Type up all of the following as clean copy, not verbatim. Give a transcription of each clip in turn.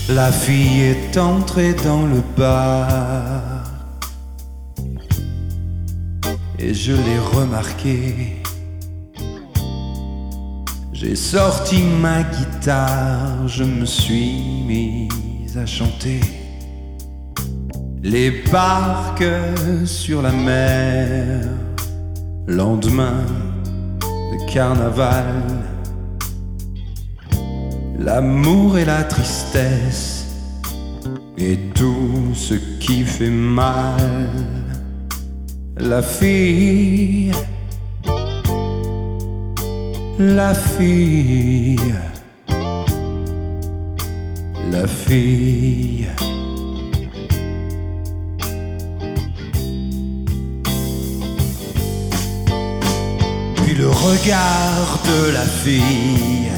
La fille est entrée dans le bar et je l'ai remarqué. J'ai sorti ma guitare, je me suis mise à chanter. Les barques sur la mer, lendemain de carnaval. L'amour et la tristesse et tout ce qui fait mal. La fille, la fille, la fille. Puis le regard de la fille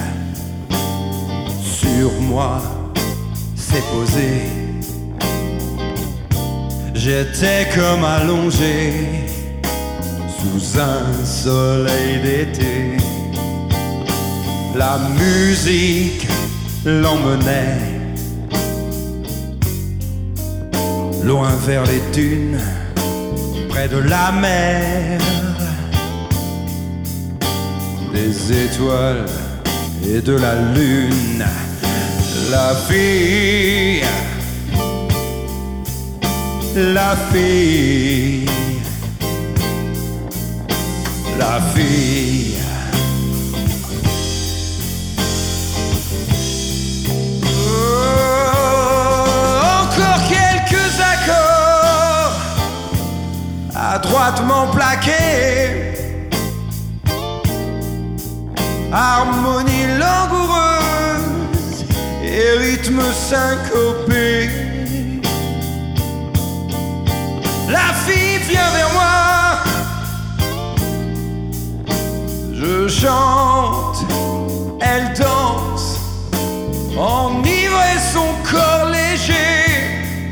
sur moi s'est posé. J'étais comme allongé sous un soleil d'été. La musique l'emmenait loin vers les dunes, près de la mer, des étoiles et de la lune. La fille, la fille, la fille. Encore quelques accords adroitement plaqués, harmonie langoureuse et rythme syncopé. La fille vient vers moi, je chante, elle danse, enivré son corps léger,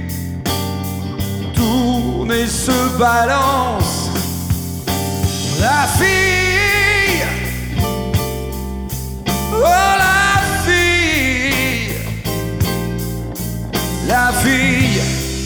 tourne et se balance. La fille, oh la fille, la fille.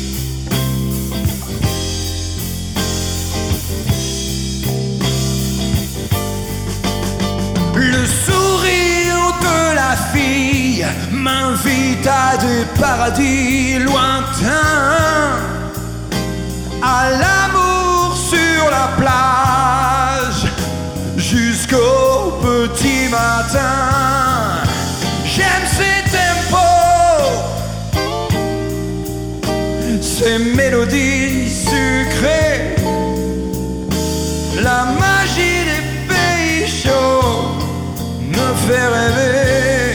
Le sourire de la fille m'invite à des paradis lointains, à l'amour sur la plage jusqu'au petit matin. J'aime ces tempos, ces mélodies sucrées, la magie des pays chauds me fait rêver.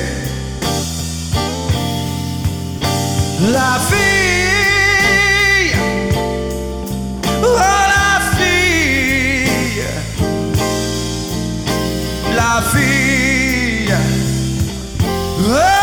La fille, oh la fille, la fille, oh.